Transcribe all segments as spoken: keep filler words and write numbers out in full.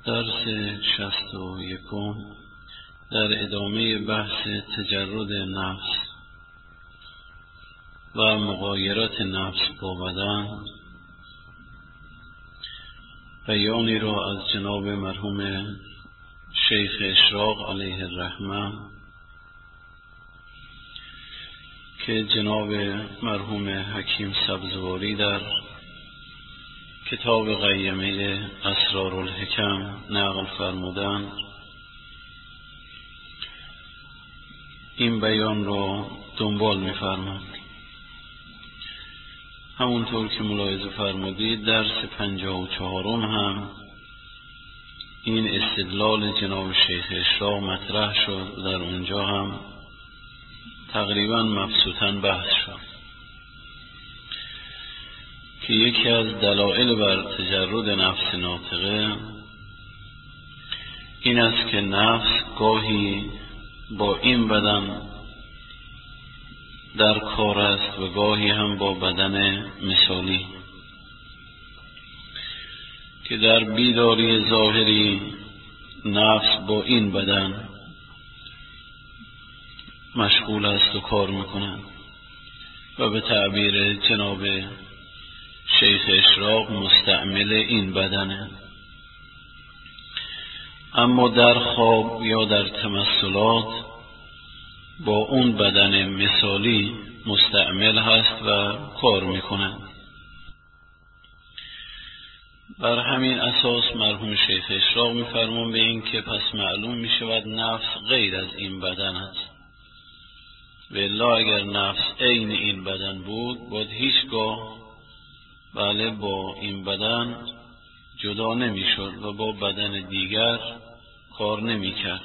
درس شصت و یکم در ادامه بحث تجرد نفس و مغایرت نفس با بدن، بیانی را از جناب مرحوم شیخ اشراق علیه الرحمه که جناب مرحوم حکیم سبزواری در کتاب قیمه اسرار الحکم نقل فرمودند. این بیان را دنبال می‌فرمایند. همونطور که ملاحظه فرمودید درس پنجاه و چهارم هم این استدلال جناب شیخ اشراق مطرح شد و در اونجا هم تقریبا مبسوطاً بحث شد که یکی از دلایل بر تجرد نفس ناطقه این است که نفس گاهی با این بدن در کار است و گاهی هم با بدن مثالی، که در بیداری ظاهری نفس با این بدن مشغول است و کار میکنند و به تعبیر جناب شیخ اشراق مستعمل این بدنه، اما در خواب یا در تمثلات با اون بدن مثالی مستعمل هست و کار میکنند. بر همین اساس مرحوم شیخ اشراق میفرمون به این که پس معلوم میشود نفس غیر از این بدن است، و الا اگر نفس عین این بدن بود باید هیچگاه بله با این بدن جدا نمیشد و با بدن دیگر کار نمیکرد.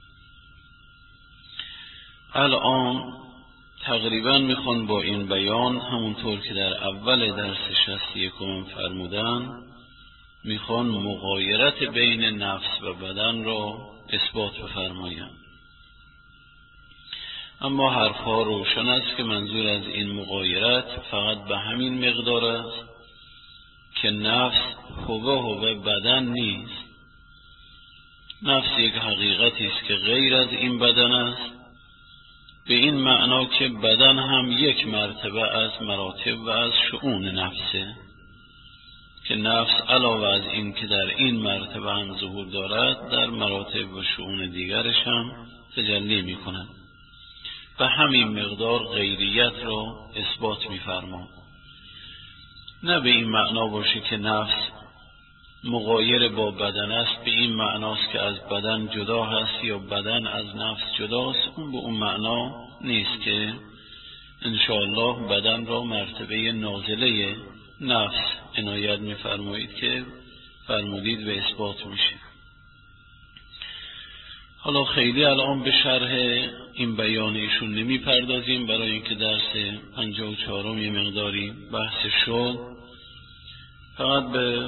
الان تقریبا میخوان با این بیان همونطور که در اول درس شصت و یکم فرمودن میخوان مغایرت بین نفس و بدن را اثبات بفرمایند. اما حرفها روشن است که منظور از این مغایرت فقط به همین مقدار است که نفس هوه هوه بدن نیست. نفس یک حقیقتی است که غیر از این بدن است، به این معنا که بدن هم یک مرتبه از مراتب و از شؤون نفسه، که نفس علاوه از این که در این مرتبه هم ظهور دارد در مراتب و شؤون دیگرش هم تجلی می کند. به همین مقدار غیریت را اثبات می فرما. نه به این معنا باشه که نفس مغایر با بدن است، به این معناست که از بدن جدا هست یا بدن از نفس جداست. اون به اون معنا نیست که انشاءالله بدن را مرتبه نازله نفس عنایت می فرمایید که فرمودید و اثبات میشه. حالا خیلی الان به شرح این بیان ایشون نمی پردازیم، برای اینکه درس پنجاه و چهارم یه مقداری بحث شد. فقط به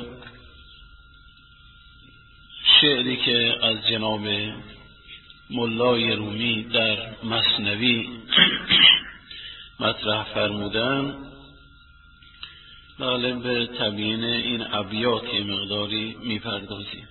شعری که از جناب ملای رومی در مثنوی مطرح فرمودن بله به تبیین این ابیات یه مقداری می پردازیم.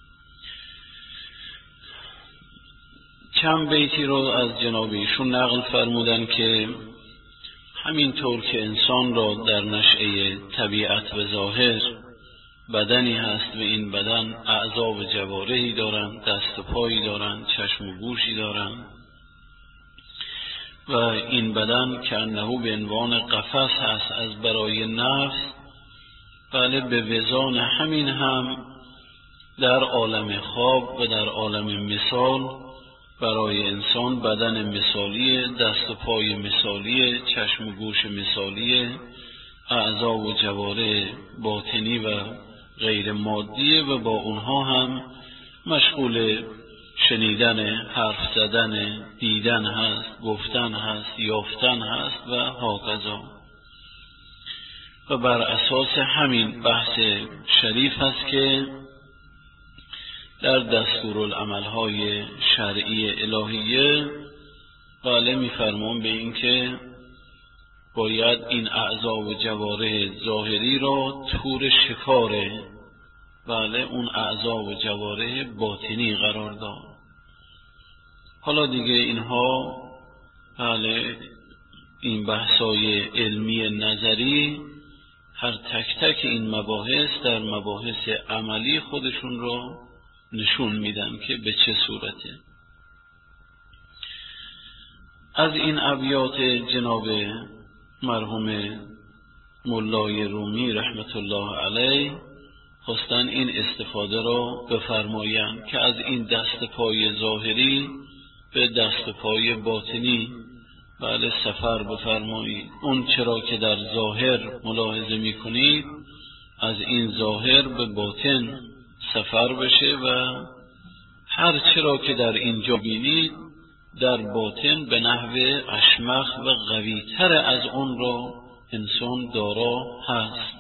چند بیتی رو از جناب ایشون نقل فرمودن که همینطور که انسان را در نشأه طبیعت و ظاهر بدنی هست و این بدن اعضا و جوارحی دارند، دست و پایی دارند، چشم و گوشی دارند و این بدن که انه به عنوان قفس هست از برای نفس، بله به وزان همین هم در عالم خواب و در عالم مثال برای انسان بدن مثالی، دست و پای مثالی، چشم و گوش مثالی، اعضا و جوارح باطنی و غیر مادیه و با اونها هم مشغول شنیدن، حرف زدن، دیدن هست، گفتن هست، یافتن هست و هاکذا. و بر اساس همین بحث شریف هست که در دستورالعمل‌های شرعی الهیه بله می‌فرمان به این که باید این اعضا و جوارح ظاهری را طور شکار بله اون اعضا و جوارح باطنی قرار داد. حالا دیگه اینها بله این بحثای علمی نظری هر تک تک این مباحث در مباحث عملی خودشون رو نشون میدن که به چه صورته. از این ابیات جناب مرحوم مولای رومی رحمت الله علیه خواستن این استفاده را بفرمایند که از این دست پای ظاهری به دست پای باطنی بله سفر بفرمایید. اون چرا که در ظاهر ملاحظه میکنید از این ظاهر به باطن سفر بشه و هر چرا که در اینجا بینید در باطن به نحو اشمخ و قوی‌تر از اون را انسان دارا هست.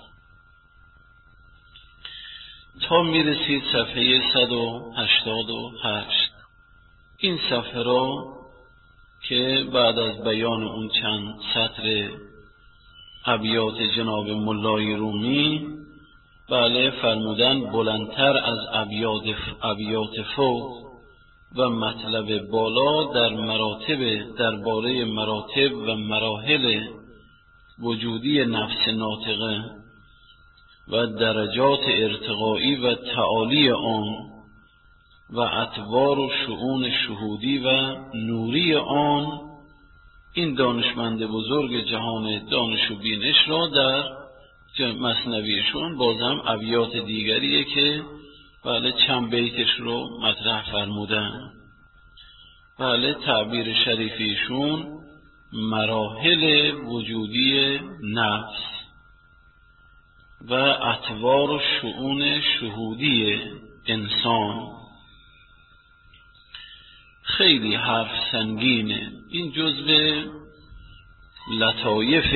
تا میرسید صفحه صد و هشتاد و هشت. این صفحه را که بعد از بیان اون چند سطر ابیات جناب مولای رومی بله فرمودن بلندتر از ابیات ابیات فوق و مطلب بالا در مراتب درباره مراتب و مراحل وجودی نفس ناطقه و درجات ارتقایی و تعالی آن و اطوار و شؤون شهودی و نوری آن، این دانشمند بزرگ جهان دانش و بینش را در مثنویشون بازم ابیات دیگریه که بله چند بیتش رو مطرح فرمودن. بله تعبیر شریفیشون مراحل وجودی نفس و اطوار و شؤون شهودی انسان. خیلی حرف سنگینه. این جزو لطایف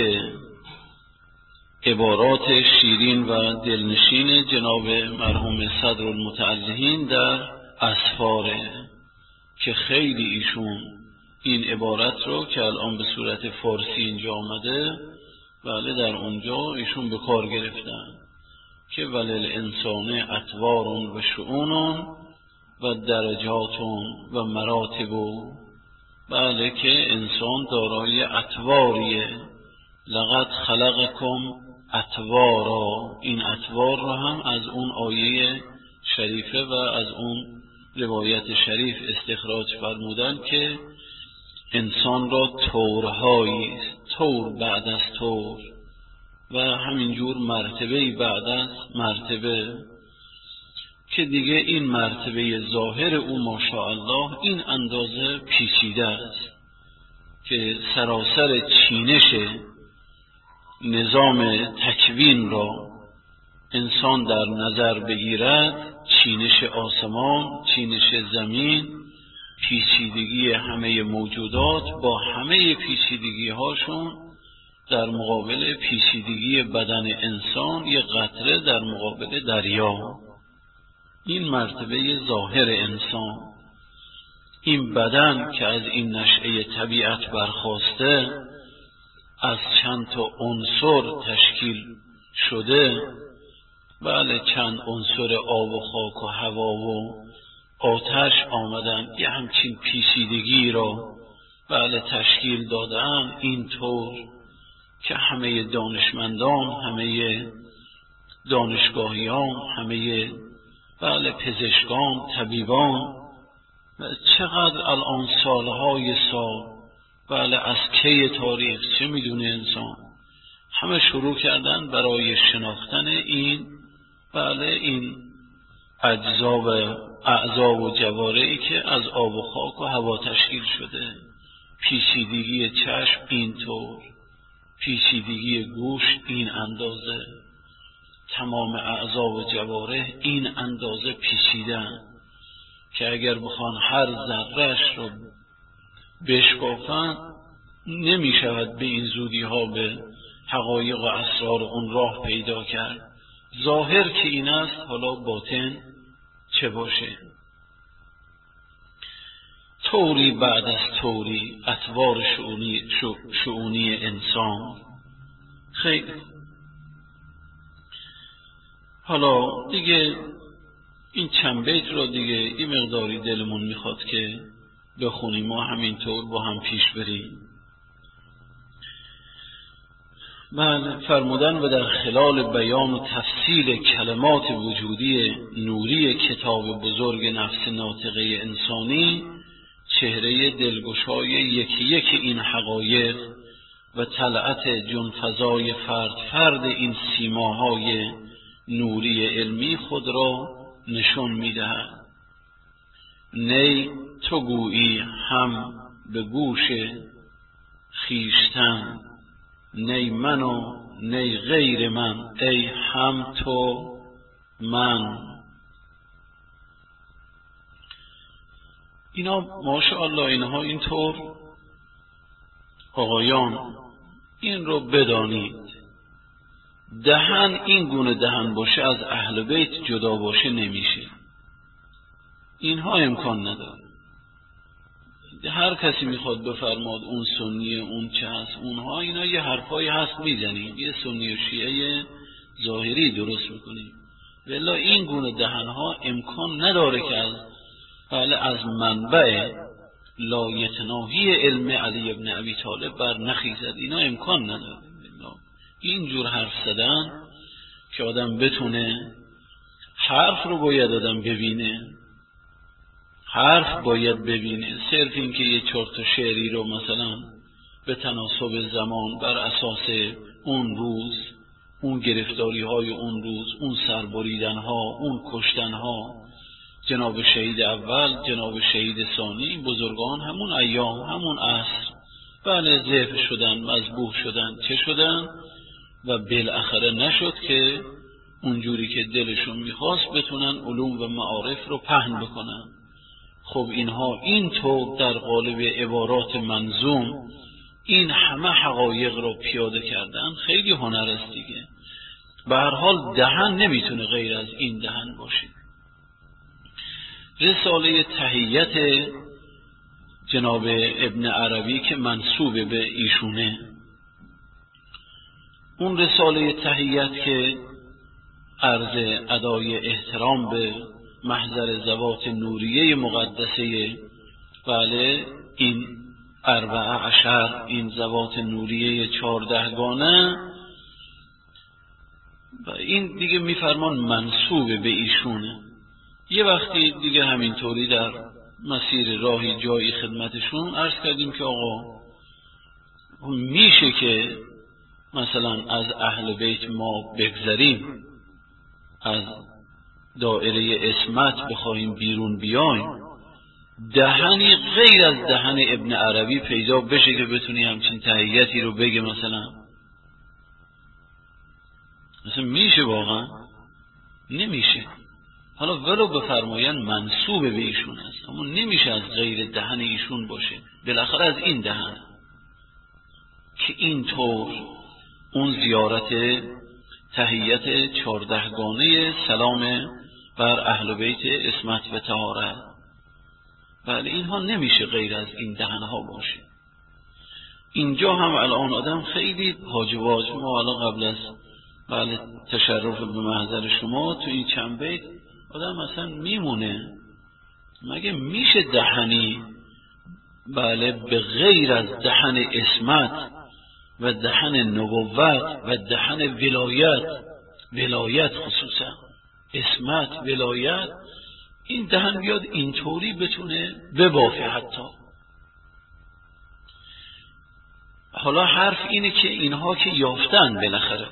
عبارات شیرین و دلنشین جناب مرحوم صدر المتعلهین در اسفاره که خیلی ایشون این عبارت رو که الان به صورت فارسی اینجا آمده بله در اونجا ایشون به کار گرفتن که ولل انسان اطوارون و شؤونون و درجاتون و مراتبو، بله که انسان دارای اطواریه. لقد خلقکم اطوارا، این اطوار را هم از اون آیه شریفه و از اون روایت شریف استخراج فرمودن که انسان را طورهایی است، طور بعد از طور و همینجور مرتبه بعد از مرتبه که دیگه این مرتبه ظاهر او ماشاءالله این اندازه پیچیده است که سراسر چینش نظام تکوین را انسان در نظر بگیرد، چینش آسمان، چینش زمین، پیچیدگی همه موجودات با همه پیچیدگی هاشون در مقابل پیچیدگی بدن انسان یک قطره در مقابل دریا. این مرتبه ظاهر انسان، این بدن که از این نشأه طبیعت برخاسته از چند تا عنصر تشکیل شده، بله چند عنصر آب و خاک و هوا و آتش آمدن یه همچین پیچیدگی را بله تشکیل دادن، اینطور که همه دانشمندان، همه دانشگاهیان، همه بله پزشکان، طبیبان چقدر الان سالهای سال بله از کی تاریخ چه میدونه انسان همه شروع کردن برای شناختن این بله این اجزا و اعضا و جوارحی که از آب و خاک و هوا تشکیل شده. پیچیدگی چشم اینطور، پیچیدگی گوش این اندازه، تمام اعضا و جوارح این اندازه پیچیدن که اگر بخوان هر ذره‌اش رو بشکافن نمی شود به این زودی ها به حقایق و اسرار اون راه پیدا کرد. ظاهر که این است، حالا باطن چه باشه؟ طوری بعد از طوری اطوار شؤونی, شؤونی انسان. خیلی حالا دیگه این چند بیت رو دیگه یه مقداری دلمون میخواد که بخونیم ما همینطور با هم پیش بریم. بله، فرمودن و در خلال بیان و تفصیل کلمات وجودی نوری کتاب بزرگ نفس ناطقه انسانی، چهره دلگشای یکی یکی این حقایق و طلعت جنفزای فرد فرد این سیماهای نوری علمی خود را نشون می‌دهد. نی تو گویی هم به گوش خیشتن، نی من و نی غیر من، ای هم تو من. اینا ماشاءالله اینها اینطور آقایان این رو بدانید، دهن این گونه دهن باشه از اهل بیت جدا باشه نمیشه، اینها امکان نداره. هر کسی میخواد بفرماد اون سنیه اون چه هست اونها، اینا یه حرفایی هست میزنیم، یه سنی و شیعه ظاهری درست میکنیم، ولی این گونه دهنها امکان نداره که از بله از منبع لایتناهی علم علی ابن ابی طالب بر نخیزد، اینا امکان نداره. اینجور حرف زدن که آدم بتونه حرف رو باید آدم ببینه، حرف باید ببینه، صرف این که یه چرت و شعری رو مثلا به تناسب زمان بر اساس اون روز، اون گرفتاری های اون روز، اون سربریدن ها، اون کشتن ها، جناب شهید اول، جناب شهید ثانی، بزرگان همون ایام همون عصر بله ضعف شدن، مذبوح شدن، چه شدن و بالاخره نشد که اونجوری که دلشون میخواست بتونن علوم و معارف رو پهن بکنن. خب اینها این طور در قالب عبارات منظوم این همه حقایق رو پیاده کردن، خیلی هنر است دیگه. به هر حال دهن نمیتونه غیر از این دهن باشه. رساله تحیت جناب ابن عربی که منسوب به ایشونه، اون رساله تحیت که عرض ادای احترام به محضر ذوات نوریه مقدسه بله این اربعه عشر، این ذوات نوریه چهاردهگانه، و این دیگه میفرمان منسوب به ایشونه. یه وقتی دیگه همینطوری در مسیر راهی جایی خدمتشون عرض کردیم که آقا میشه که مثلا از اهل بیت ما بگذریم، از دائره اسمت بخواهیم بیرون بیایم، دهنی غیر از دهن ابن عربی پیدا بشه که بتونی همچین تحییتی رو بگه مثلا مثلا میشه؟ واقعا نمیشه. حالا ولو بفرماین منسوب به ایشون است، اما نمیشه از غیر دهن ایشون باشه، بالاخره از این دهن که اینطور اون زیارت تحیت چهاردهگانه سلام بر اهل بیت اسمت و طهارت، بله اینها نمیشه غیر از این دهنها باشه. اینجا هم الان آدم خیلی حاجواج، ما الان قبل از بله تشرف به محضر شما تو این چند بیت آدم اصلا میمونه، مگه میشه دهنی بله به غیر از دهن اسمت و دهن نبوت و دهن ولایت، ولایت خصوصا اسمت ولایت، این دهن بیاد اینطوری بتونه ببافه حتی. حالا حرف اینه که اینها که یافتن بالاخره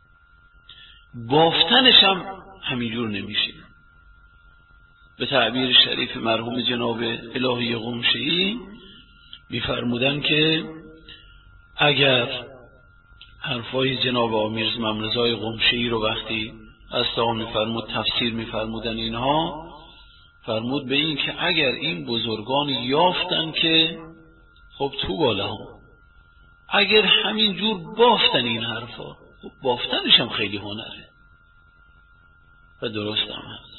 بافتنش هم همینجور نمیشه. به تعبیر شریف مرحوم جناب الهی قمشه‌ای میفرمودن که اگر حرفای جناب آمیرز ممرضای قمشه‌ای رو وقتی از تا میفرمود تفسیر میفرمودن، اینها فرمود به این که اگر این بزرگان یافتن که خب تو بالا هم اگر همین جور بافتن این حرفا، خب بافتنش هم خیلی هنره و درست هم هست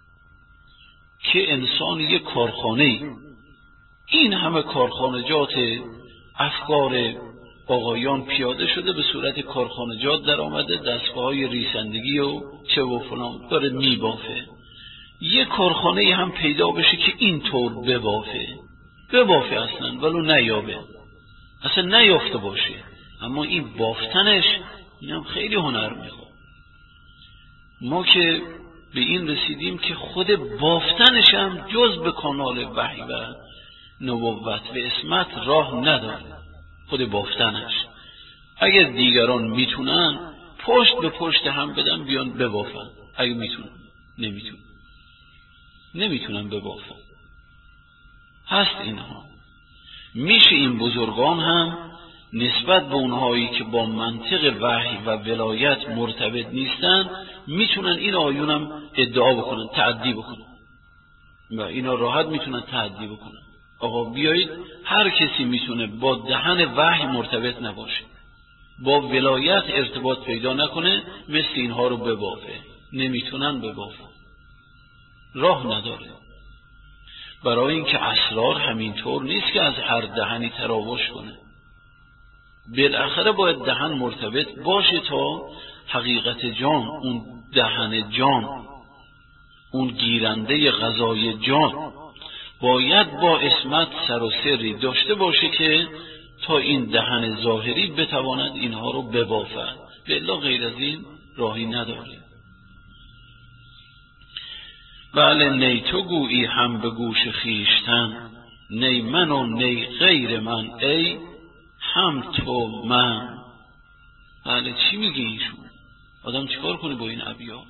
که انسان یک کارخانه این همه کارخانجات افکار آقایان پیاده شده به صورت کارخانجات در آمده، دستگاه‌های ریسندگی و چه و فلان داره میبافه. یه کارخانه هم پیدا بشه که اینطور ببافه ببافه اصلا ولو نیابه، اصلا نیافته باشه، اما این بافتنش اینم خیلی هنر میخواد. ما که به این رسیدیم که خود بافتنش هم جز به کانال وحی و نبوت و اسمت راه نداره. خود بافتنش اگر دیگران میتونن پشت به پشت هم بدن بیان ببافن، اگه میتونن نمیتونن نمیتونن ببافن. هست اینها. میشه این بزرگان هم نسبت به اونهایی که با منطق وحی و ولایت مرتبط نیستن میتونن این آیونم ادعا بکنن، تعدی بکنن و اینا راحت میتونن تعدی بکنن. آقا بیایید هر کسی میتونه با دهن وحی مرتبط نباشه، با ولایت ارتباط پیدا نکنه، مثل اینها رو ببافه. نمیتونن ببافن، راه نداره. برای اینکه اسرار همینطور نیست که از هر دهنی تراوش کنه، بالاخره باید دهن مرتبط باشه تا حقیقت جان، اون دهن جان، اون گیرنده غذای جان باید با اسمت سر و سری داشته باشه که تا این دهن ظاهری بتواند اینها رو ببافد، بلا غیر از این راهی نداره. بله نی تو گویی هم به گوش خیشتن، نی من و نی غیر من ای هم تو من. بله چی میگه ایشون؟ آدم چیکار کنه با این ابیات؟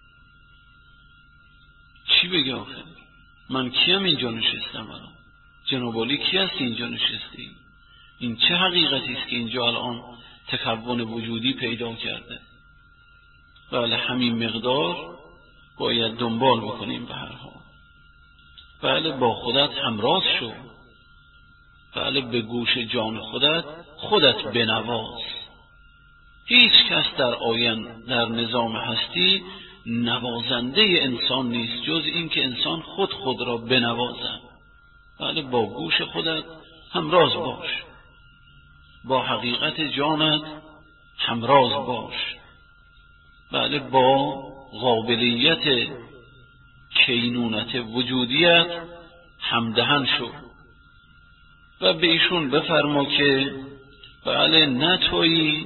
چی بگه آخر؟ من کیم اینجا نشستم الان؟ جناب عالی کی هست اینجا نشستی؟ این چه حقیقتی است که اینجا الان تکون وجودی پیدا کرده؟ بله همین مقدار باید دنبال بکنیم به هر حال. بله با خودت همراز شو. بله به گوش جان خودت خودت بنواز. هیچ کس در آین در نظام هستی نوازنده انسان نیست جز این که انسان خود خود را بنوازد. بله با گوش خودت همراز باش، با حقیقت جانت همراز باش. بله با قابلیت کینونت وجودیت همدهن شو و به ایشون بفرما که بله نه تویی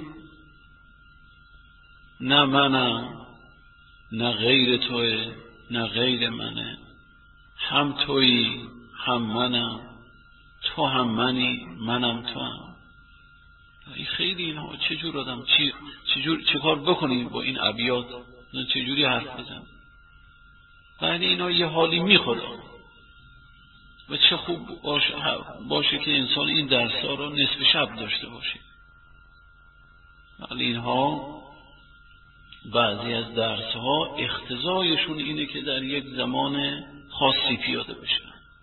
نه منم، نه غیر توی نه غیر منه، هم تویی هم منم، تو هم منی منم تو هم. خیلی اینها چجور آدم چی چجور چه کار بکنیم با این ابیات، چجوری حرف بزن؟ بله اینا یه حالی میخواد و چه خوب باشه, باشه که انسان این درس‌ها رو نصف شب داشته باشه. ولی اینها بعضی از درس‌ها اقتضایشون اینه که در یک زمان خاصی پیاده بشه.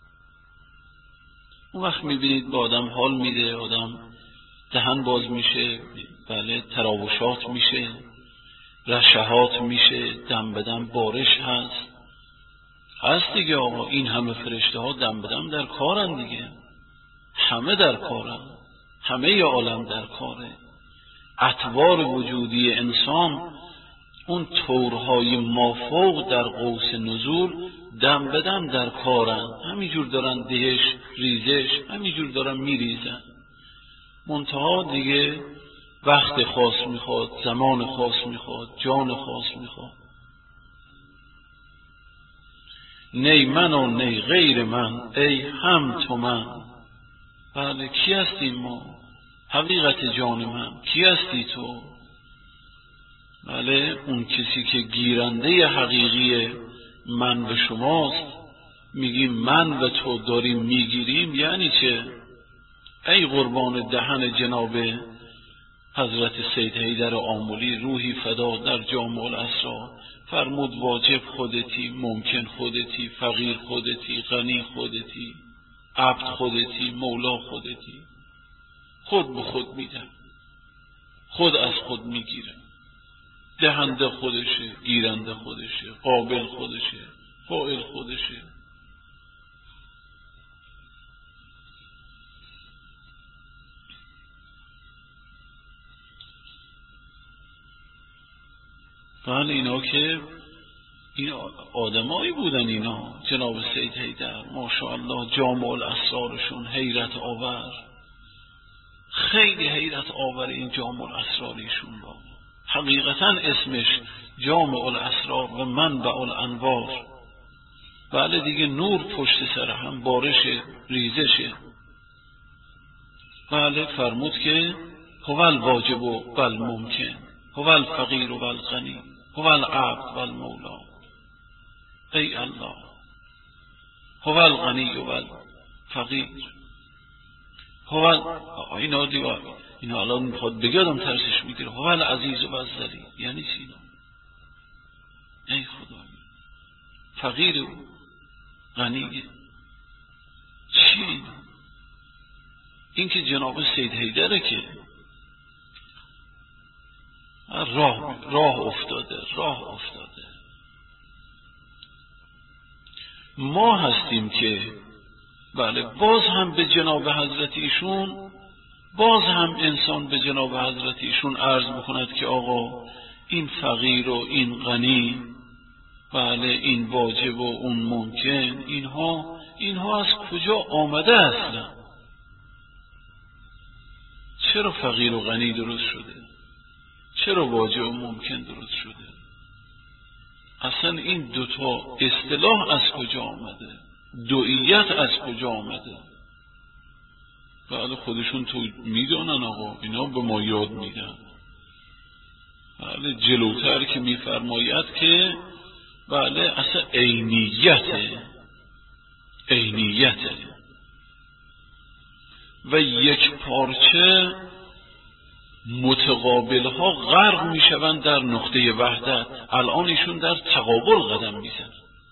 اون وقت میبینید با آدم حال میده، آدم دهن باز میشه، بله تراوشات میشه، رشحات میشه، دم بدم بارش هست هست دیگه. آقا این همه فرشته ها دم بدم در کارن دیگه، همه در کارن، همه ی عالم در کاره. اطوار وجودی انسان اون طورهای مافوق در قوس نزول دم بدم در کارن، همینجور دارن دهش ریزش، همینجور دارن میریزن. منتها دیگه وقت خاص میخواد، زمان خاص میخواد، جان خاص میخواد. نی من و نی غیر من ای هم تو من. بله کی هستیم ما؟ حقیقت جان من کی هستی تو؟ بله اون کسی که گیرنده حقیقی من و شماست. میگیم من و تو داریم میگیریم، یعنی چه؟ ای قربان دهن جناب حضرت سید حیدر آملی روحی فدا در جامع الاسرار، فرمود واجب خودتی، ممکن خودتی، فقیر خودتی، غنی خودتی، عبد خودتی، مولا خودتی. خود به خود میدن، خود از خود میگیره، دهنده خودشه، گیرنده خودشه، قابل خودشه، فاعل خودشه. بله اینا که این آدمایی بودن، اینا جناب سید حیدر ماشاءالله جامع الاسرارشون حیرت آور، خیلی حیرت آور این جامع الاسراریشون با حقیقتا اسمش جامع الاسرار و منبع الانوار. بله دیگه نور پشت سر هم بارش ریزشه. بله فرمود که هو الواجب و الممکن، هو الفقیر و الغنی، هو العبد و المولا. ای الله، هو الغنی و الفقیر، هو اینا دیگه اینا الان میخواد بگردم ترسش میگیره. هو العزیز و الذلیل یعنی چی اینا؟ ای خدا، فقیر و غنی چی اینا؟ این که جناب سید حیدره که راه راه افتاده راه افتاده. ما هستیم که بله باز هم به جناب حضرت ایشون، باز هم انسان به جناب حضرت ایشون عرض بکند که آقا این فقیر و این غنی، بله این واجب و اون ممکن، اینها اینها از کجا آمده اصلا؟ چرا فقیر و غنی درست شده؟ چرا واجب و ممکن درست شده؟ اصلا این دوتا اصطلاح از کجا آمده؟ دوئیت از کجا آمده؟ بله خودشون تو میدونن آقا، اینا به ما یاد میدن. بله جلوتر که میفرماید که بله اصلا عینیته عینیته و یک پارچه متقابل ها غرق میشوند در نقطه وحدت. الان ایشون در تقابل قدم میزن.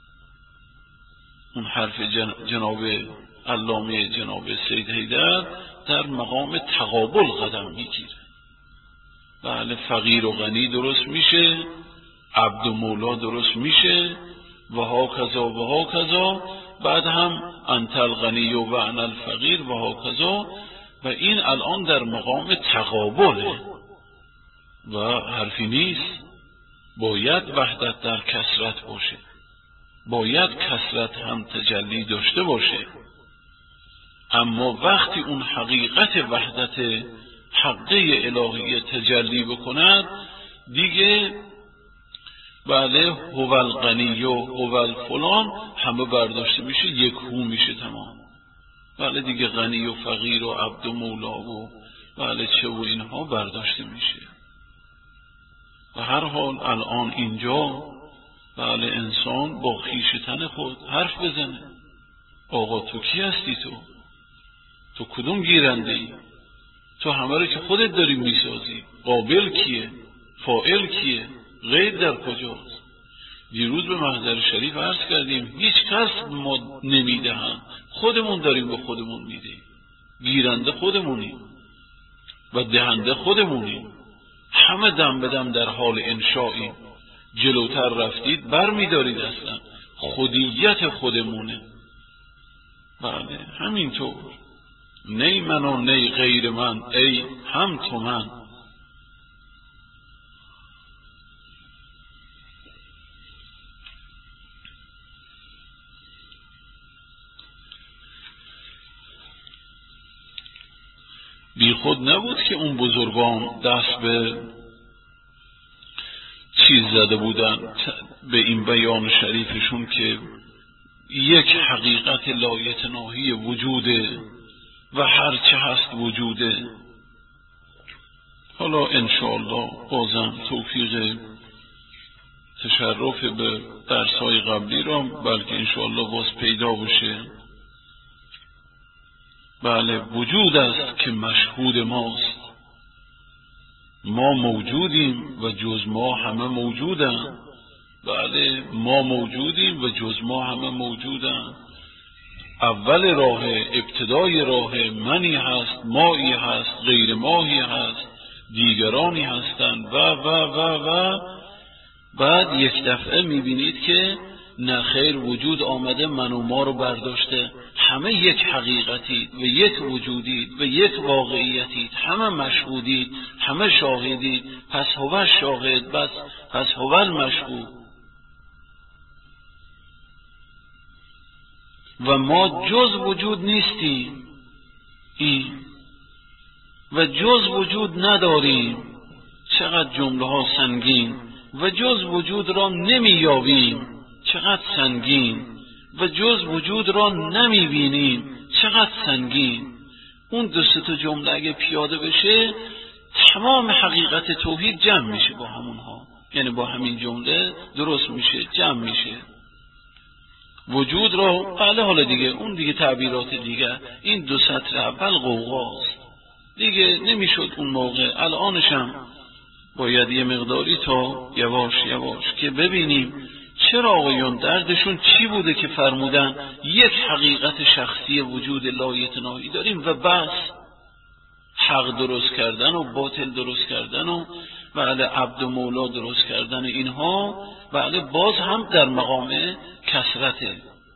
اون حرف جن... جناب علامه جناب سید حیدر در مقام تقابل قدم میگیره. بله فقیر و غنی درست میشه، عبد و مولا درست میشه، و ها کذا و ها کذا، بعد هم انت الغنی و انا الفقیر و ها کذا. و این الان در مقام تقابله و حرفی نیست. باید وحدت در کثرت باشه، باید کثرت هم تجلی داشته باشه. اما وقتی اون حقیقت وحدت حقه الهی تجلی بکند دیگه بله هو الغنی و هو الفلان همه برداشته میشه، یک هو میشه تمام. بله دیگه غنی و فقیر و عبد و مولا و بله چه و اینها برداشته میشه. و هر حال الان اینجا بله انسان با خویشتن خود حرف بزنه. آقا تو کی هستی؟ تو تو کدوم گیرنده ای؟ تو همه رو که خودت داری میسازی. قابل کیه؟ فاعل کیه؟ غیر در کجاست؟ دیروز به محضر شریف عرض کردیم هیچ کس ما نمیدهن، خودمون داریم به خودمون میدهیم. گیرنده خودمونیم و دهنده خودمونیم. همه دم به دم در حال انشاییم. جلوتر رفتید بر میدارید، اصلا خودیت خودمونه. بله همینطور، نی من و نی غیر من، ای هم تو من. بی خود نبود که اون بزرگان دست به چیز زده بودن، به این بیان شریفشون که یک حقیقت لایتناهی وجوده و هر چه هست وجوده. حالا انشاءالله بازم توفیق تشرف به درس‌های قبلی را بلکه انشاءالله باز پیدا بشه. بله وجود است که مشهود ماست. ما موجودیم و جز ما همه موجودن. بله ما موجودیم و جز ما همه موجودن. اول راه، ابتدای راه منی هست، مایی هست، غیر ماهی هست، دیگرانی هستند و و و و بعد یک دفعه میبینید که نه خیر، وجود آمده من و ما رو برداشته، همه یک حقیقتید و یک وجودید و یک واقعیتید، همه مشهودید، همه شاهدید، پس هو شاهد، بس پس هو المشهود. و ما جز وجود نیستیم این و جز وجود نداریم. چقدر جمله ها سنگین. و جز وجود را نمی یابیم، چقدر سنگین. و جز وجود را نمی بینیم، چقدر سنگین. اون دو سه تا جمله اگه پیاده بشه تمام حقیقت توحید جمع میشه با همونها، یعنی با همین جمله درست میشه، جمع میشه. وجود را بله، حالا دیگه اون دیگه تعبیرات دیگه، این دو سطر اول قوقاست دیگه، نمیشد اون موقع. الانشم باید یه مقداری تا یواش یواش که ببینیم چرا آقایون دردشون چی بوده که فرمودن یک حقیقت شخصی وجود لایتناهی داریم و بس. حق درست کردن و باطل درست کردن و بله عبد و مولا درست کردن اینها بله باز هم در مقام کثرته.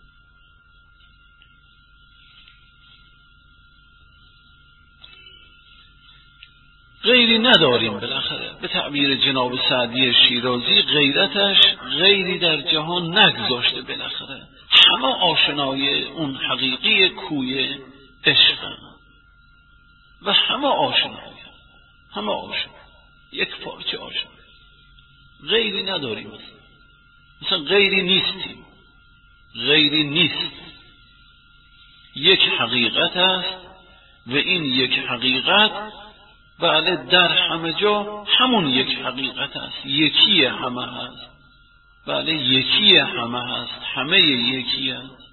غیری نداریم. بالاخره به تعبیر جناب سعدی شیرازی غیرتش غیری در جهان نگذاشته. بالاخره همه آشنای اون حقیقی کوی عشق و همه آشنای همه آشنا یک پارچه آشنا. غیری نداریم، مثلا غیری نیستیم، غیری نیست. یک حقیقت است و این یک حقیقت بله در همه جا همون یک حقیقت است، یکی همه هست. بله یکی همه هست، همه یکی هست.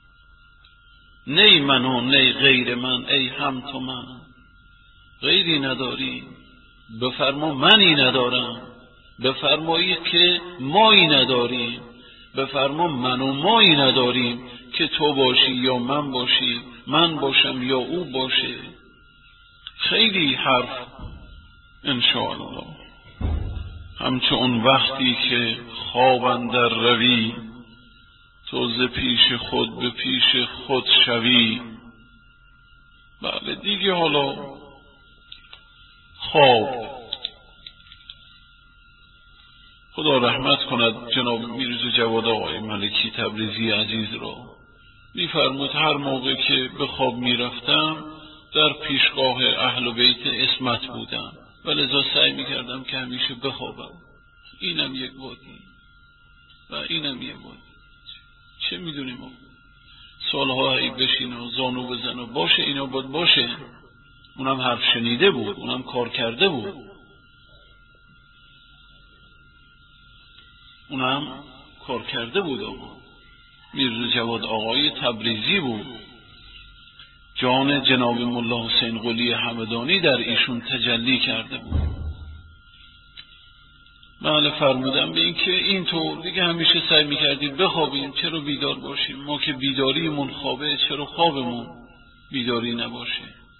نی من و نی غیر من، ای هم تو من. غیری نداری، بفرما منی ندارم. بفرمایی که مایی نداریم. بفرما من و مایی نداریم که تو باشی یا من باشی، من باشم یا او باشه. خیلی حرف انشاءالله. همچون وقتی که خواب اندر روی، تو ز پیش خود به پیش خود شوی. بله دیگه حالا خواب، خدا رحمت کند جناب میرزا جواد آقای ملکی تبریزی عزیز را. میفرمود هر موقع که به خواب میرفتم در پیشگاه اهل بیت عصمت بودم و لذا سعی میکردم که همیشه بخوابم. اینم یک وادی و اینم یک وادی. چه میدونیم ما سالها ای بشین و زانو بزن و باشه، اینا باید باشه. اونم حرف شنیده بود، اونم کار کرده بود، اونم کار کرده بود. آقا میرزا جواد آقای تبریزی بود، جان جناب مولا حسین قلی همدانی در ایشون تجلی کرده بود. بله فرمودم به این که اینطور دیگه همیشه سعی میکردیم بخوابیم، چرا بیدار باشیم؟ ما که بیداریمون خوابه، چرا خوابمون بیداری نباشه؟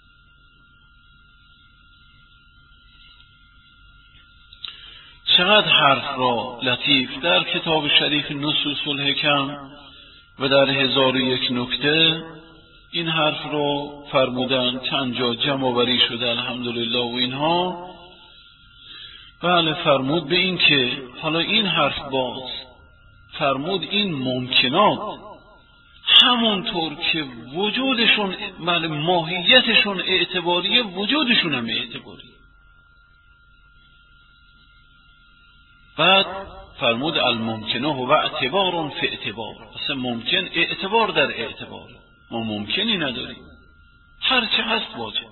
چقدر حرف را لطیف در کتاب شریف نصوص الحکم و در هزار و یک نکته این حرف رو فرمودن، چند جا جمع آوری شده الحمدلله و اینها. بله فرمود به این که حالا این حرف باز فرمود این ممکنات همونطور که وجودشون بله ماهیتشون اعتباریه، وجودشون هم اعتباری. بعد فرمود الممکنه هو اعتبار فی اعتبار. اصلا ممکن اعتبار در اعتبار، ما ممکنی نداریم، هرچه هست واجب.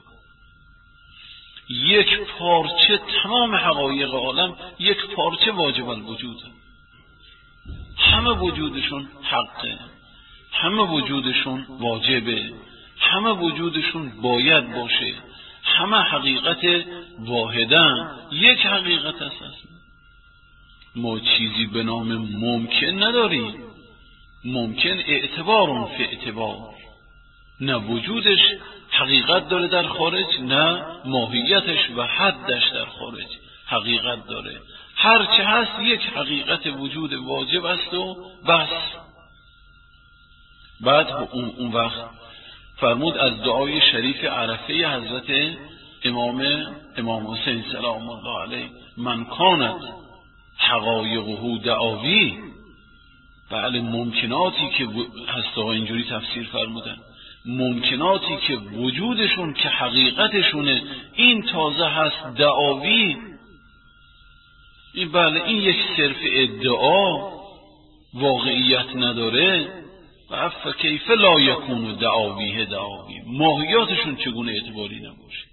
یک پارچه تمام حقایق عالم یک پارچه واجب الوجود، همه وجودشون حقه، همه وجودشون واجبه، همه وجودشون باید باشه، همه حقیقت واحدن، یک حقیقت هست. ما چیزی به نام ممکن نداریم. ممکن اعتبار فی اعتبار، نه وجودش حقیقت داره در خارج، نه ماهیتش و حدش در خارج حقیقت داره. هر چه هست یک حقیقت وجود واجب است و بس. بعد اون, اون وقت فرمود از دعای شریف عرفه حضرت امام امام حسین سلام الله علیه: من کانت حقایقه دعاوی. بله، ممکناتی که هست ها اینجوری تفسیر فرمودن، ممکناتی که وجودشون که حقیقتشونه این تازه هست دعاوی. این بله این یک صرف ادعا واقعیت نداره. و فکیف لا یکون دعاویه دعاوی، ماهیاتشون چگونه اعتباری نباشه.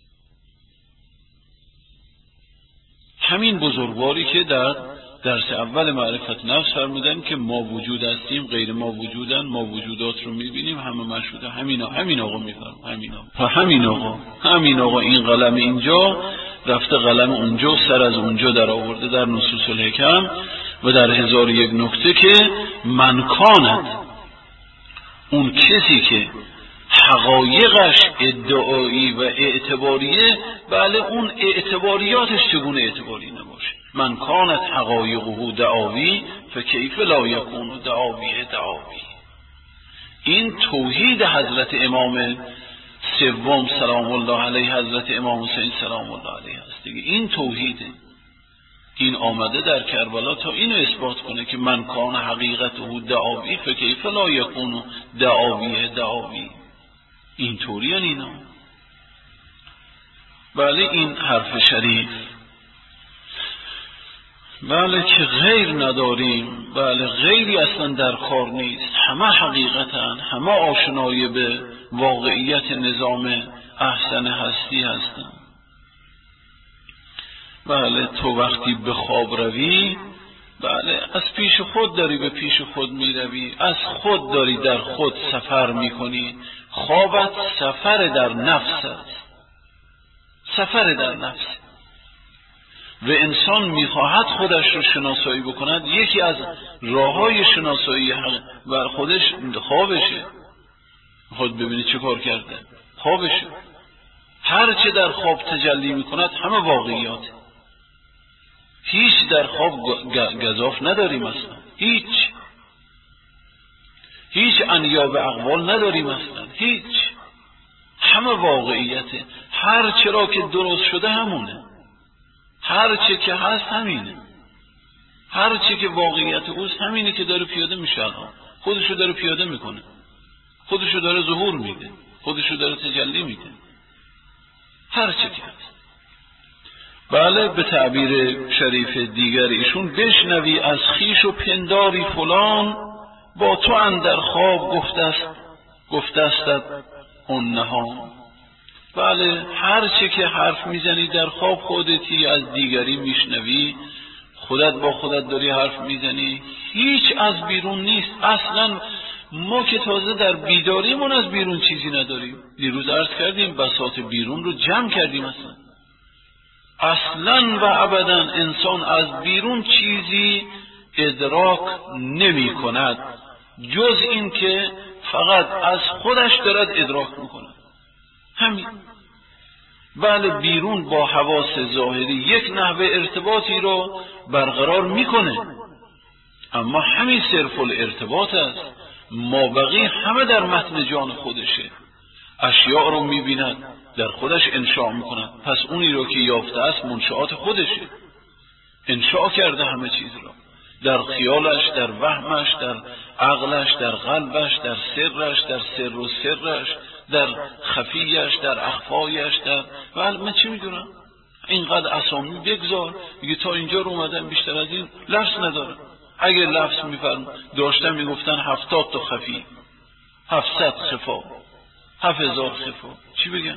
همین بزرگواری که در درس اول معرفت نفس فرمودن که ما وجود هستیم، غیر ما وجودن، ما وجودات رو میبینیم، همه مشهوده. همین آقا همین آقا میفرم همین آقا همین آقا همین آقا این قلم اینجا رفته، قلم اونجا، سر از اونجا در آورده در نصوص الحکم و در هزار یک نکته که من کانت، اون کسی که حقایقش ادعایی و اعتباریه، بله اون اعتباریاتش چگونه اعتباری نباشه. من کانت حقایقه دعاوی فکیف لا یکون دعاوی دعاوی. این توحید حضرت امام سوم سلام الله علیه، حضرت امام حسین سلام الله علیه است دیگه. این توحیده. این آمده در کربلا تا اینو اثبات کنه که من کان حقیقته دعاوی فکیف لا یکون دعاوی دعاوی. این طوری هن اینا. بله این حرف شریف، بله که غیر نداریم، بله غیری اصلا در کار نیست، همه حقیقتن، همه آشنایی به واقعیت نظام احسن هستی هستن. بله تو وقتی به خواب روی، بله از پیش خود داری به پیش خود می روی، از خود داری در خود سفر می کنی. خوابت سفر در نفس است، سفر در نفس. و انسان می خواهد خودش رو شناسایی بکند، یکی از راه های شناسایی بر خودش خوابشه. خود ببینید چه کار کرده، خوابشه. هر چه در خواب تجلی می کند همه واقعیات. هیچ در خواب گزاف نداریم اصلا، هیچ هیچ انیاب اقوال نداریم اصلا، هیچ، همه واقعیته. هر چرا که درست شده همونه، هر چه که هست همینه، هر چه که واقعیت اوست همینه که داره پیاده میشه. الان خودشو داره پیاده میکنه، خودشو داره ظهور میده، خودشو داره تجلی میده، هر چه که هست. بله به تعبیر شریف دیگر ایشون: بشنوی از خیش و پنداری فلان، با تو اندر خواب گفته است گفته استت اون نهان. بله هر چه که حرف میزنی در خواب خودتی از دیگری میشنوی، خودت با خودت داری حرف میزنی، هیچ از بیرون نیست اصلا. ما که تازه در بیداریمون از بیرون چیزی نداریم. دیروز عرض کردیم بساط بیرون رو جمع کردیم. اصلا اصلا و ابدا انسان از بیرون چیزی ادراک نمی کند جز این که فقط از خودش دارد ادراک میکند، همین. بله بیرون با حواس ظاهری یک نحوه ارتباطی رو برقرار میکنه، اما همین صرف الارتباط است. ما بقی همه در متن جان خودشه. اشیاء رو میبیند در خودش انشاء میکند، پس اونی رو که یافته است منشآت خودشه، انشاء کرده همه چیز رو در خیالش، در وهمش، در عقلش، در قلبش، در سرش، در سر و سرش، در خفیش، در اخفایش، در بله من چی میدونم. اینقدر اسامی بگذار دیگه، تا اینجا رو اومدن، بیشتر از این لفظ ندارم. اگه لفظ میفرم داشتن میگفتن هفتاد تا خفی، هفتصد خفا، هفت هزار خفا، چی بگم؟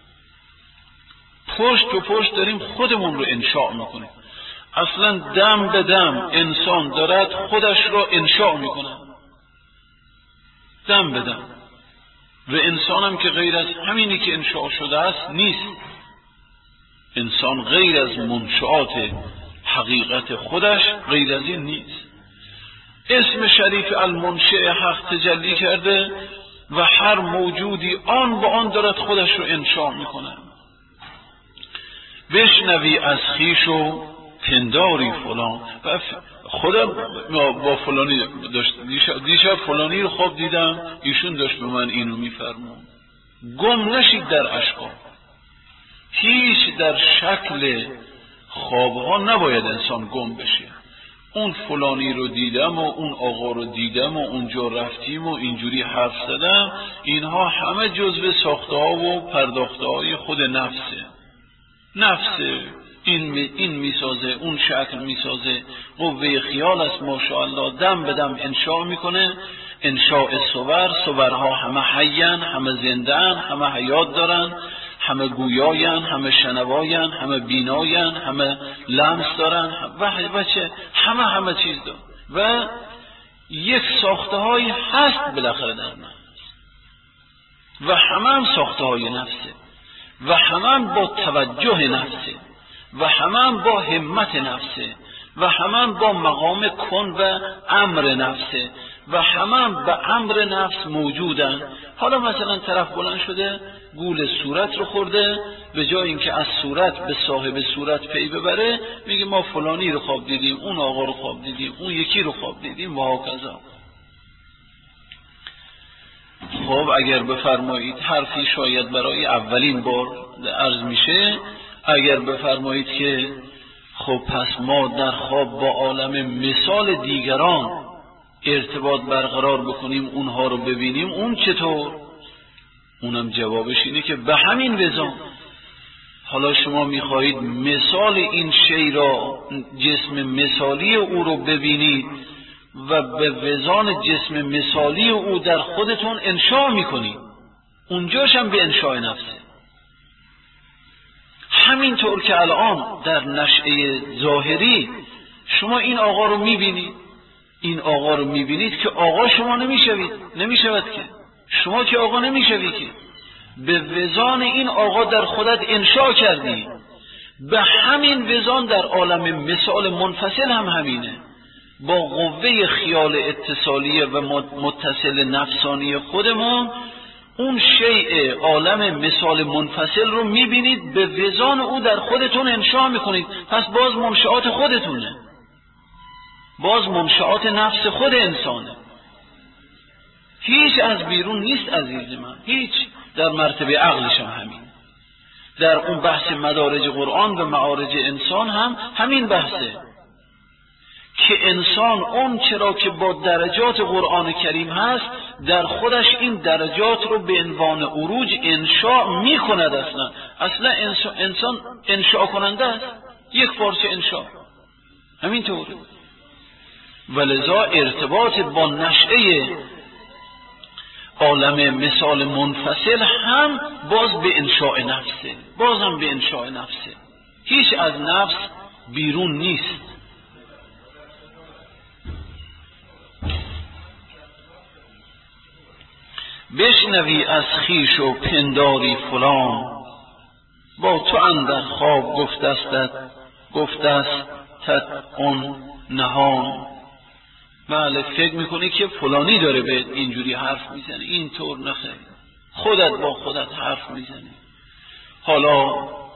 پشت به پشت داریم خودمون رو انشاء میکنیم. اصلا دم به دم انسان دارد خودش رو انشاء میکنه، دم به دم. و انسان هم که غیر از همینی که انشاء شده است نیست. انسان غیر از منشآت حقیقت خودش غیر از این نیست. اسم شریف المنشئ حق تجلی کرده و هر موجودی آن با آن دارد خودش رو انشاء میکنه. بشنوی از خیش و پنداری فلان و خودم با فلانی داشت دیشب, دیشب فلانی رو خواب دیدم، ایشون داشت به من اینو میفرمون. گم نشید در اشکال، هیچ در شکل خوابها نباید انسان گم بشه. اون فلانی رو دیدم و اون آقا رو دیدم و اونجا رفتیم و اینجوری حرف زدم، اینها همه جزو ساخته ها و پرداخته های خود نفسه. نفسه این این میسازه، اون شکل میسازه، قوه خیال است ماشاءالله، دم به دم انشاء میکنه. انشاء صور، صورها همه حیان، همه زندن، همه حیات دارن، همه گویاین، همه شنواین، همه بیناین، همه لمس دارن و چه همه همه چیز دارن و یک ساخته هایی هست بالاخره در نفس و همه هم ساخته های نفسه و همه هم با توجه نفسه و همه هم با همت نفسه و همه هم با مقام کن و امر نفسه و همه هم به امر نفس موجودن. حالا مثلا طرف بلند شده گول صورت رو خورده، به جای اینکه از صورت به صاحب صورت پی ببره میگه ما فلانی رو خواب دیدیم، اون آقا رو خواب دیدیم، اون یکی رو خواب دیدیم و هاکذا. خب اگر بفرمایید حرفی شاید برای اولین بار عرض میشه، اگر بفرمایید که خب پس ما در خواب با عالم مثال دیگران ارتباط برقرار بکنیم، اونها رو ببینیم، اون چطور؟ اونم جوابش اینه که به همین وزان. حالا شما میخواهید مثال این شی را، جسم مثالی او رو ببینید و به وزان جسم مثالی او در خودتون انشاء میکنید، اونجاش هم به انشاء نفسه. همینطور که الان در نشأه ظاهری شما این آقا رو میبینید، این آقا رو میبینید که آقا شما نمیشوید، نمیشود که شما که آقا نمیشوید که به وزان این آقا در خودت انشاء کردی. به همین وزان در عالم مثال منفصل هم همینه، با قوه خیال اتصالیه و متصل نفسانی خودمون اون شیء عالم مثال منفصل رو میبینید، به وزان او در خودتون انشاء میکنید. پس باز منشآت خودتونه، باز منشآت نفس خود انسانه، هیچ از بیرون نیست عزیز من، هیچ. در مرتبه عقلش هم همین، در اون بحث مدارج قرآن و معارج انسان هم همین بحثه که انسان اون چرا که با درجات قرآن کریم هست در خودش این درجات رو به عنوان عروج انشاء میکند. اصلا اصلا انسان انشاء کننده است، یک پارچه انشاء همینطور. ولذا ارتباط با نشأه عالم مثال منفصل هم باز به انشاء نفسه، باز هم به انشاء نفسه، هیچ از نفس بیرون نیست. بشنوی از خویش و پنداری فلان، با تو اندر خواب گفتستت گفتستت اون نهان. بله فکر میکنی که فلانی داره به اینجوری حرف میزنه، اینطور نخیر، خودت با خودت حرف میزنی. حالا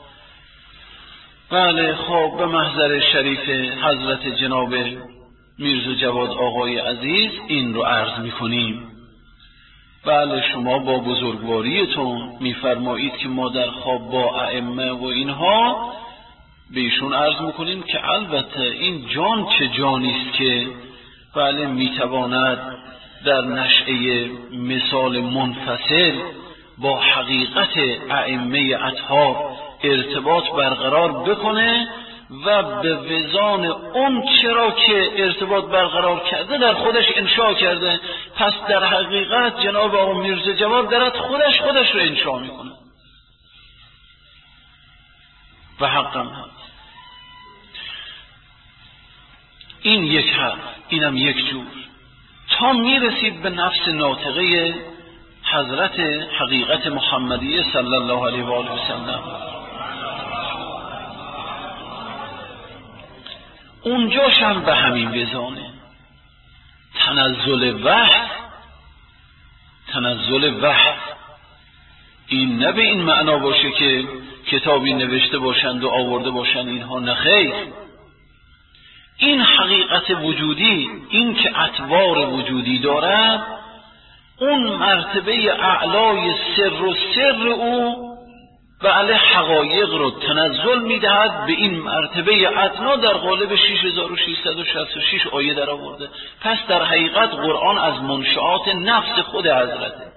بله خب به محضر شریف حضرت جناب میرزا جواد آقای عزیز این رو عرض میکنیم. بله شما با بزرگواریتون میفرمایید که ما در خواب با ائمه و اینها به ایشون عرض میکنیم که البته این جان چه جانیست که بله میتواند در نشأه مثال منفصل با حقیقت ائمه اطهار ارتباط برقرار بکنه و به وزان اون چرا که ارتباط برقرار کرده در خودش انشاء کرده. پس در حقیقت جناب آقا میرزا جواد درت خودش خودش رو انشاء میکنه و حقا هست. این یک حرف، اینم یک جور، تا میرسید به نفس ناطقه حضرت حقیقت محمدیه صلی الله علیه و آله و سلم. اونجاش هم به همین وزانه تنزل وحی، تنزل وحی. این نه به این معنا باشه که کتابی نوشته باشند و آورده باشند اینها، نخیر. این حقیقت وجودی، این که اطوار وجودی دارد، اون مرتبه اعلای سر و سر او بله حقایق رو تنزل میدهد به این مرتبه ادنا در قالب شش هزار و ششصد و شصت و شش آیه در آورده. پس در حقیقت قرآن از منشآت نفس خود حضرته.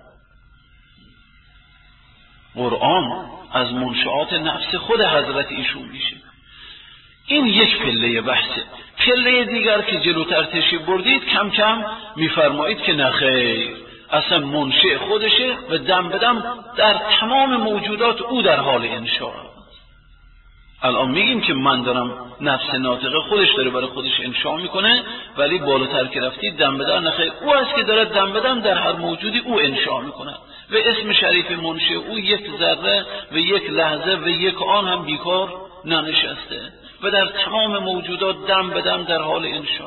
قرآن از منشآت نفس خود حضرت ایشون میشه. این یک پله بحثه. پله دیگر که جلوتر تشریف بردید کم کم میفرمایید که نخیر، اصلا منشأ خودشه و دم بدم در تمام موجودات او در حال انشاء. الان میگیم که من دارم نفس ناطقه خودش داره برای خودش انشاء میکنه، ولی بالاتر که رفتید دم بدم نخیر، او است که داره دم بدم در هر موجودی او انشاء میکنه و اسم شریف منشأ او یک ذره و یک لحظه و یک آن هم بیکار ننشسته و در تمام موجودات دم بدم در حال انشاء.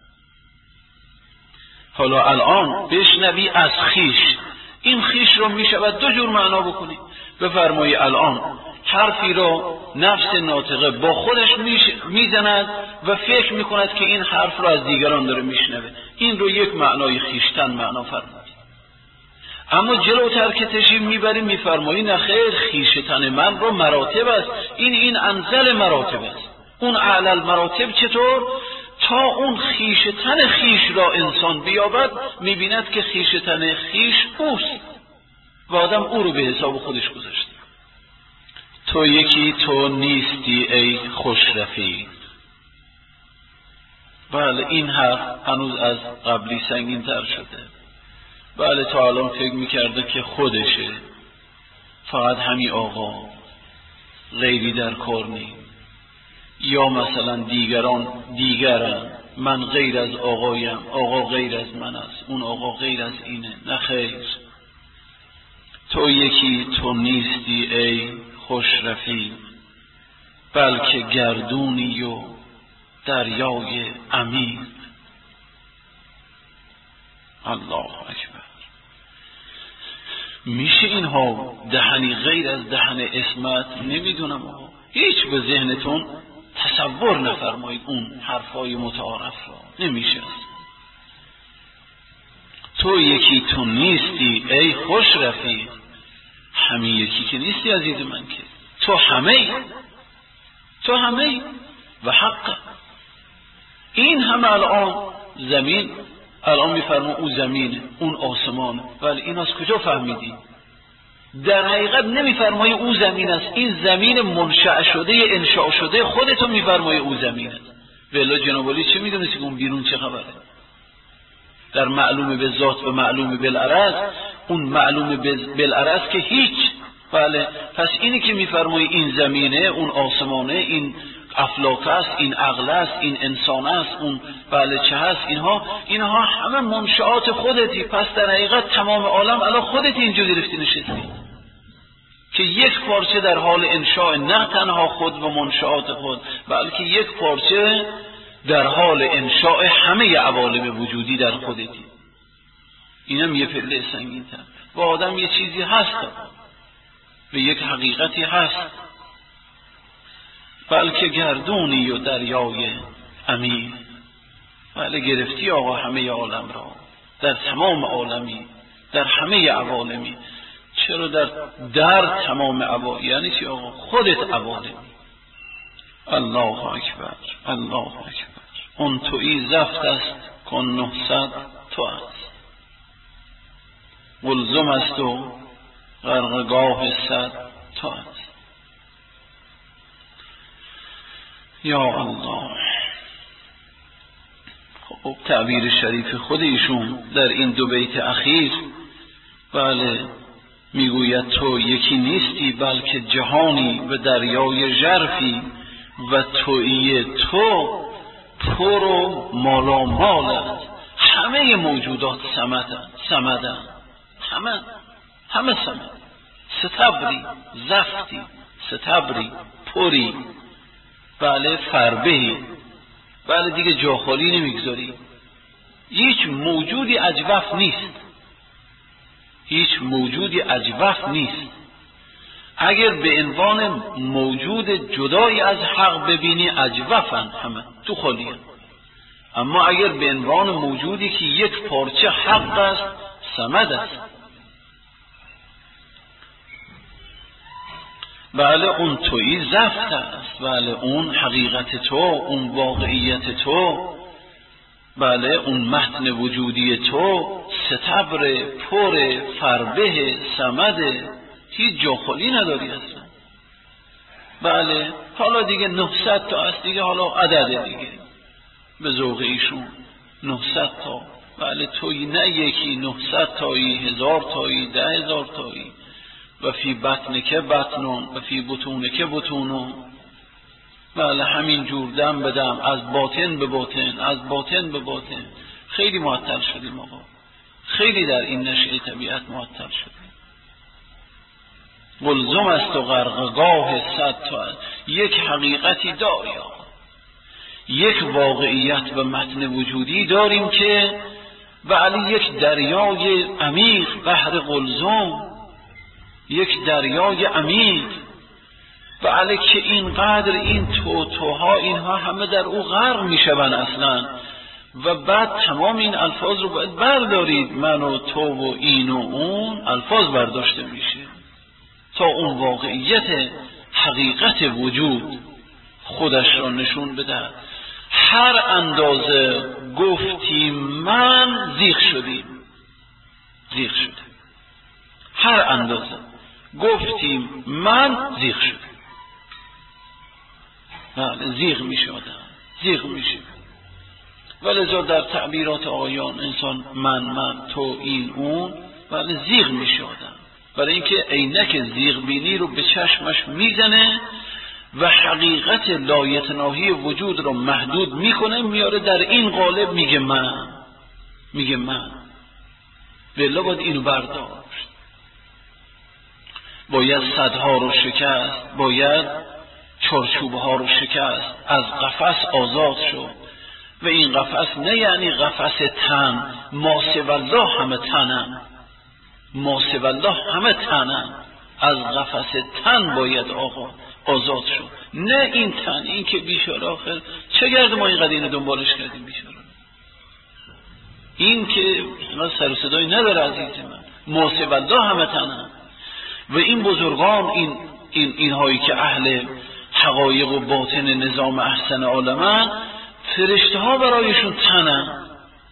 حالا الان بشنوی از خیش، این خیش رو میشود دو جور معنا بکنی. بفرمایی الان حرفی رو نفس ناطقه با خودش میزند و فکر میکند که این حرف رو از دیگران داره میشنوه، این رو یک معنای خیشتن معنا فرمایی. اما جلوتر که تشریف میبری میفرمایی نخیر، خیشتن من رو مراتب است، این این انزل مراتب است. اون اعلی المراتب چطور؟ تا اون خیشتن خیش را انسان بیابد میبیند که خیشتن خیش اوست و آدم او رو به حساب خودش گذاشته. تو یکی تو نیستی ای خوش رفیق. بله این حرف هنوز از قبلی سنگین تر شده. بله تا الان فکر میکرده که خودشه، فقط همین آقا، غیری در کار نیست، یا مثلا دیگران دیگرن، من غیر از آقایم، آقا غیر از من است، اون آقا غیر از اینه. نه خیر، تو یکی تو نیستی ای خوش رفیق، بلکه گردونی و دریای عمیق. الله اکبر. میشه اینها دهنی غیر از دهن اسمت؟ نمیدونم آقا، هیچ به ذهنتون تصور نفرمایید اون حرفای متعارف را، نمیشه. تو یکی تو نیستی ای خوش رفیق، همین یکی که نیستی عزیز من، که تو همه تو همه و حق. این همه الان زمین، الان میفرما او زمینه، اون آسمانه، ولی این از کجا فهمیدی؟ در حقیقت نمیفرمایی او زمین است، این زمین منشأ شده انشاء شده خودتو میفرمایی او زمین است. ولی جناب علی چه میدونستی که اون بیرون چه خبره؟ در معلوم به ذات و معلوم بالعرض، اون معلوم بالعرض که هیچ. بله پس اینی که میفرمایی این زمینه، اون آسمانه، این افلاک است، این عقل است، این انسان است، اون بله چه هست، اینها اینها همه منشآت خودتی. پس در حقیقت تمام عالم الان خودت اینجا گرفتی نشستی که یک پارچه در حال انشاء، نه تنها خود و منشآت خود، بلکه یک پارچه در حال انشاء همه عوالم وجودی در خودتی. اینم یه پله سنگین تر. و آدم یه چیزی هست و یک حقیقتی هست، بلکه گردونی و دریای عمیق. بله گرفتی آقا همه عالم را، در تمام عالمی، در همه عوالمی. چرا در در تمام عوالم؟ یعنی چی آقا؟ خودت عوالمی. الله اکبر، الله اکبر. اون تویی زفت است کن نهصد تو است، گلزم است و غرقگاه صد تو است. یا الله. خب تعبیر شریف خود ایشون در این دو بیت اخیر، بله میگوید تو یکی نیستی بلکه جهانی و دریای ژرفی و تویی تو پر و مالامال است. همه موجودات صمدن صمدن همه همه صمد. ستبری زفتی، ستبری پری، بله فربهی، بله دیگه جا خالی نمیگذاری. هیچ موجودی اجوف نیست، هیچ موجودی اجوف نیست. اگر به عنوان موجود جدایی از حق ببینی اجوفن، همه تو خالی هست. اما اگر به عنوان موجودی که یک پارچه حق است، صمد است. بله اون تویی زفت است، بله اون حقیقت تو، اون واقعیت تو، بله اون متن وجودی تو ستبر، پر، فربه، صمد، هیچ جا خالی نداری اصلا. بله حالا دیگه نهصد تا است دیگه، حالا عدد دیگه به ذوق ایشون نهصد تا. بله تویی نه یکی، نهصد تایی، هزار تایی، ده هزار تایی. و فی بطنک بطنون و فی بطونک بطونون. بله همین جور دم به دم، از باطن به باطن، از باطن به باطن. خیلی معطل شدیم آقا، خیلی در این نشأه طبیعت معطل شدیم. قلزم است و غرقگاه صد تا. یک حقیقتی داری آقا، یک واقعیت و متن وجودی داریم که بله یک دریای عمیق، بحر قلزم، یک دریای عمیق، بله که اینقدر این تو توها اینها همه در او غرق میشون اصلا. و بعد تمام این الفاظ رو باید بردارید، من و تو و این و اون، الفاظ برداشته میشه تا اون واقعیت حقیقت وجود خودش را نشون بده. هر اندازه گفتیم من، زیغ شدیم، زیغ شدیم. هر اندازه گفتیم من، زیغ شدیم. بله زیغ میشه آدم، زیغ میشه. ولذا در تعبیرات آیان انسان من من تو این اون، بله زیغ میشه آدم، برای اینکه عینک زیغ بینی رو به چشمش میزنه و حقیقت لایتناهی وجود رو محدود میکنه، میاره در این قالب میگه من، میگه من. بله باید اینو برداشت، باید صدها رو شکست، باید چارچوبها رو شکست، از قفس آزاد شد. و این قفس نه یعنی قفس تن، ما سوی الله همه تنن، ما سوی الله همه تنن، از قفس تن باید آقا آزاد شد، نه این تن. این که بیچاره آخر چه گرد ما اینقدر اینو دنبالش کردیم بیچاره، این که سر و صدایی نداره عزیز من. ما سوی الله همه تنن. و این بزرگان، این این اینهایی که اهل حقایق و باطن نظام احسن عالمن، فرشته ها برایشون تنن،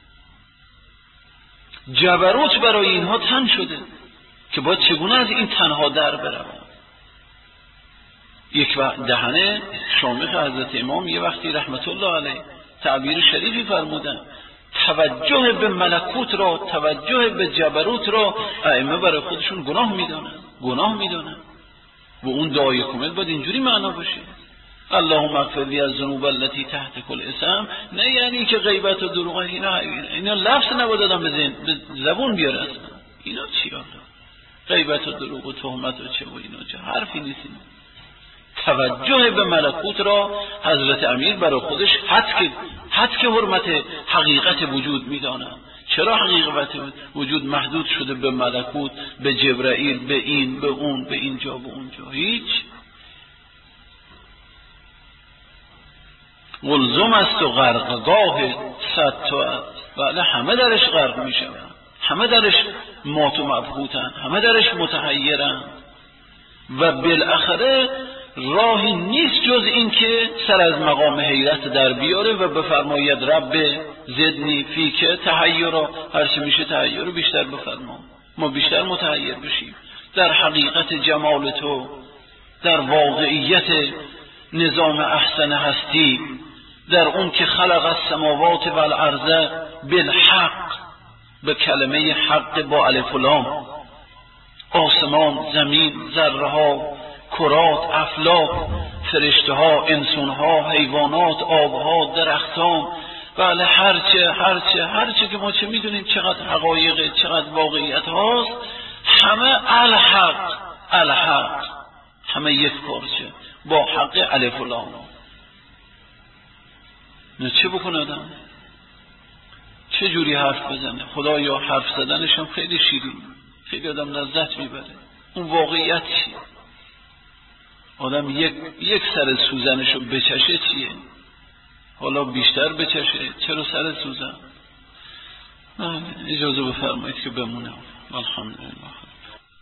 جبروت برای اینها تن شده که باید چگونه از این تنها در برون. یک وقت دهنه شامخ حضرت امام یه وقتی رحمت الله علیه تعبیر شریفی فرمودن، توجه به ملکوت را، توجه به جبروت را ائمه برای خودشون گناه میدونن، گناه میدونن. و اون دعای کامل باید اینجوری معنا باشه، اللهم اغفر لی الذنوب التي تحت كل اسم. نه یعنی که غیبت و دروغ اینا اینا لفظ نباید آدم به زبون بیاره اصلا. اینا چی آقا؟ غیبت و دروغ و تهمت و چه و اینا چه حرفی نیست. اینا توجه به ملکوت را حضرت امیر برای خودش حد که حد که حرمت حقیقت وجود میدانه. چرا حقیقت وجود محدود شده به ملکوت، به جبرائیل، به این، به اون، به اینجا، به اونجا؟ هیچ. قلزم است و غرقگاه صد تا. بله همه درش غرق میشن، همه درش مات و مبهوتن، همه درش متحیرن و بالاخره راهی نیست جز این که سر از مقام حیرت در بیاره و بفرماید رب زدنی فی که تحیرا، هرچی میشه تحیر رو بیشتر بفرما، ما بیشتر متحیر بشیم در حقیقت جمال تو، در واقعیت نظام احسن هستی، در اون که خلق السماوات و الارض بالحق، به کلمه حق با الف و لام، آسمان، زمین، ذره ها، کرات، افلاک، فرشته ها، انسان ها، حیوانات، آبها، درختان، بله هرچه هرچه هرچه که ما چه میدونیم چقدر حقایق، چقدر واقعیت هاست، همه الحق، الحق، همه یک پارچه با حق الف و لام. نه چه بکنه آدم؟ چه جوری حرف بزنه؟ خدایا حرف زدنش هم خیلی شیرین، خیلی آدم لذت میبره. اون واقعیت چیه؟ آدم یک یک سر سوزنشو بچشه چیه؟ حالا بیشتر بچشه، چرا سر سوزن؟ اجازه بفرمایید که بمونم. الحمدلله.